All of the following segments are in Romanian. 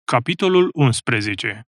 Capitolul 11.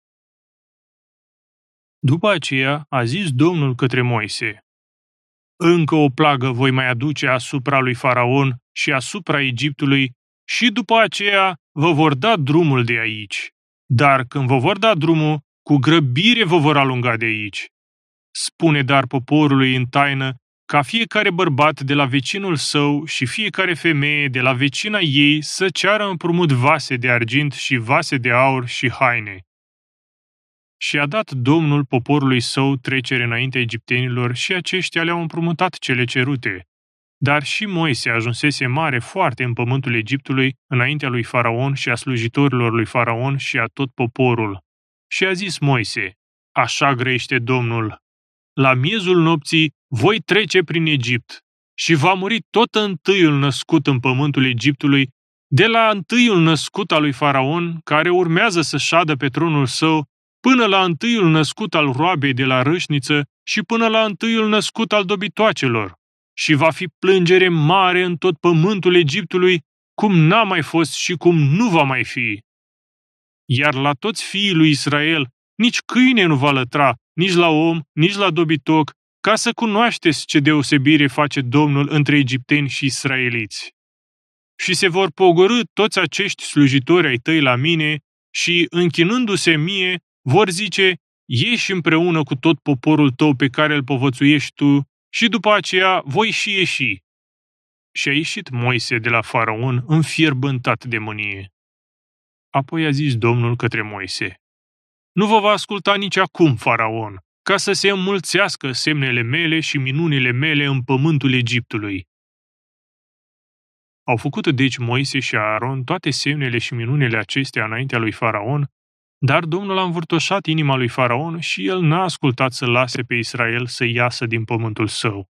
După aceea a zis Domnul către Moise: Încă o plagă voi mai aduce asupra lui Faraon și asupra Egiptului și după aceea vă vor da drumul de aici. Dar când vă vor da drumul, cu grăbire vă vor alunga de aici. Spune dar poporului în taină ca fiecare bărbat de la vecinul său și fiecare femeie de la vecina ei să ceară împrumut vase de argint și vase de aur și haine. Și a dat Domnul poporului său trecere înaintea egiptenilor și aceștia le-au împrumutat cele cerute. Dar și Moise ajunsese mare foarte în pământul Egiptului înaintea lui Faraon și a slujitorilor lui Faraon și a tot poporul. Și a zis Moise: Așa grăiește Domnul: la miezul nopții voi trece prin Egipt și va muri tot întâiul născut în pământul Egiptului, de la întâiul născut al lui Faraon, care urmează să șadă pe tronul său, până la întâiul născut al roabei de la râșniță și până la întâiul născut al dobitoacelor. Și va fi plângere mare în tot pământul Egiptului, cum n-a mai fost și cum nu va mai fi. Iar la toți fiii lui Israel nici câine nu va lătra, nici la om, nici la dobitoc, ca să cunoașteți ce deosebire face Domnul între egipteni și israeliți. Și se vor pogorî toți acești slujitori ai tăi la mine și, închinându-se mie, vor zice: ieși împreună cu tot poporul tău pe care îl povățuiești tu și după aceea voi și ieși. Și a ieșit Moise de la Faraon înfierbântat de mânie. Apoi a zis Domnul către Moise: Nu vă va asculta nici acum Faraon, ca să se înmulțească semnele mele și minunile mele în pământul Egiptului. Au făcut deci Moise și Aaron toate semnele și minunile acestea înaintea lui Faraon, dar Domnul a învârtoșat inima lui Faraon și el n-a ascultat să lase pe Israel să iasă din pământul său.